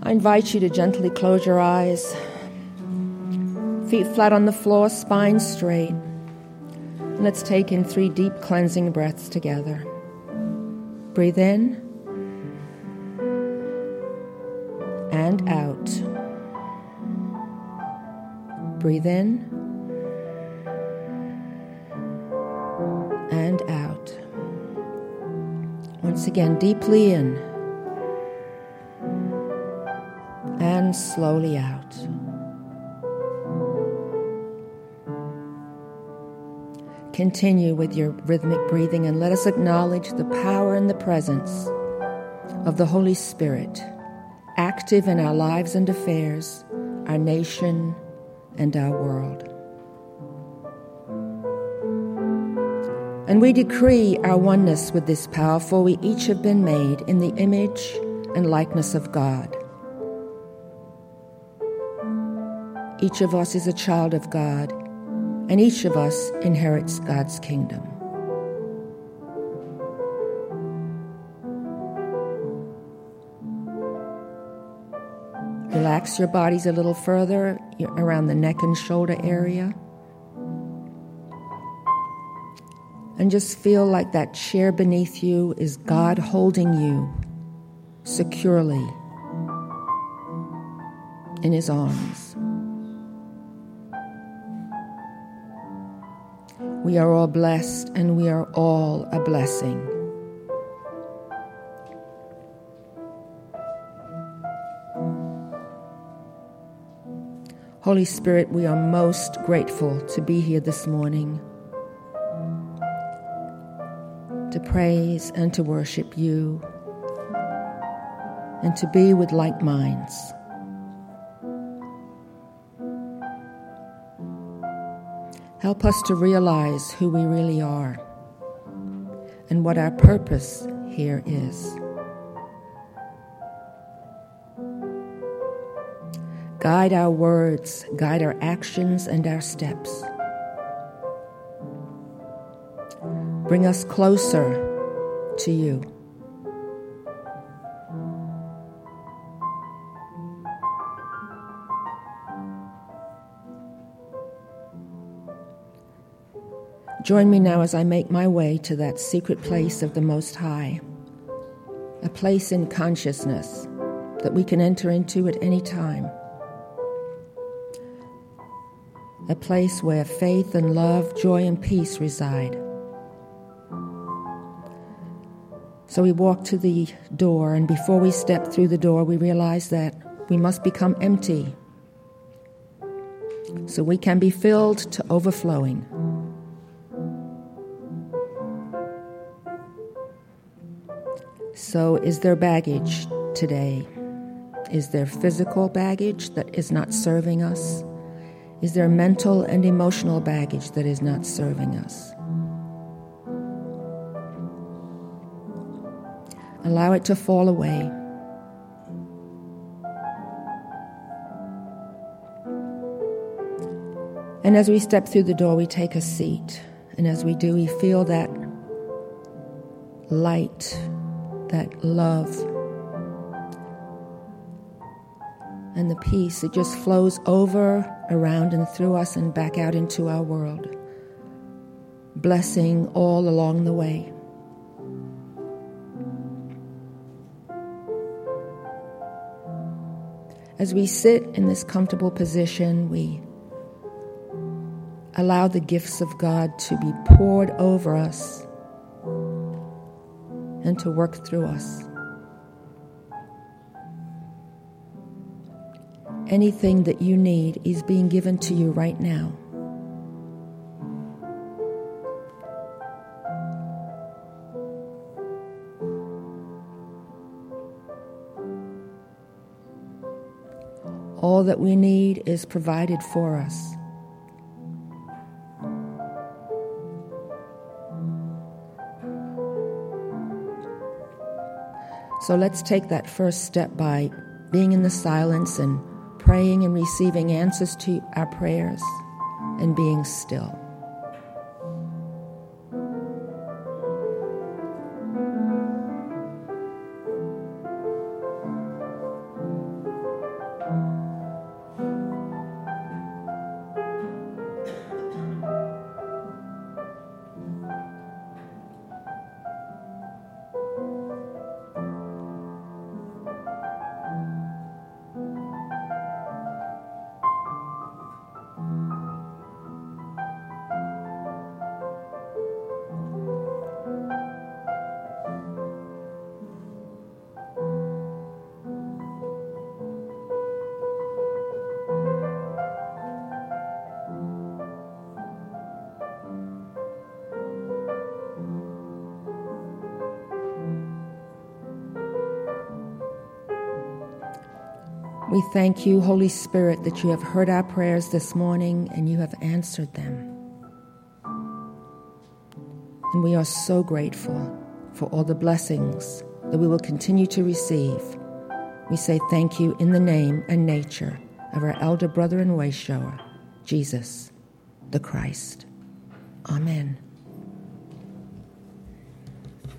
I invite you to gently close your eyes. Feet flat on the floor, spine straight. And let's take in 3 deep cleansing breaths together. Breathe in and out. Breathe in and out. Once again, deeply in and slowly out. Continue with your rhythmic breathing and let us acknowledge the power and the presence of the Holy Spirit, active in our lives and affairs, our nation, and our world. And we decree our oneness with this power, for we each have been made in the image and likeness of God. Each of us is a child of God, and each of us inherits God's kingdom. Relax your bodies a little further around the neck and shoulder area. And just feel like that chair beneath you is God holding you securely in His arms. We are all blessed, and we are all a blessing. Holy Spirit, we are most grateful to be here this morning, to praise and to worship you, and to be with like minds. Help us to realize who we really are and what our purpose here is. Guide our words, guide our actions and our steps. Bring us closer to you. Join me now as I make my way to that secret place of the Most High, a place in consciousness that we can enter into at any time, a place where faith and love, joy and peace reside. So we walk to the door, and before we step through the door, we realize that we must become empty so we can be filled to overflowing. So is there baggage today? Is there physical baggage that is not serving us? Is there mental and emotional baggage that is not serving us? Allow it to fall away. And as we step through the door, we take a seat. And as we do, we feel that light, that love, and the peace. It just flows over, around, and through us and back out into our world, blessing all along the way. As we sit in this comfortable position, we allow the gifts of God to be poured over us and to work through us. Anything that you need is being given to you right now. All that we need is provided for us. So let's take that first step by being in the silence and praying and receiving answers to our prayers and being still. We thank you, Holy Spirit, that you have heard our prayers this morning and you have answered them. And we are so grateful for all the blessings that we will continue to receive. We say thank you in the name and nature of our elder brother and way shower, Jesus, the Christ. Amen.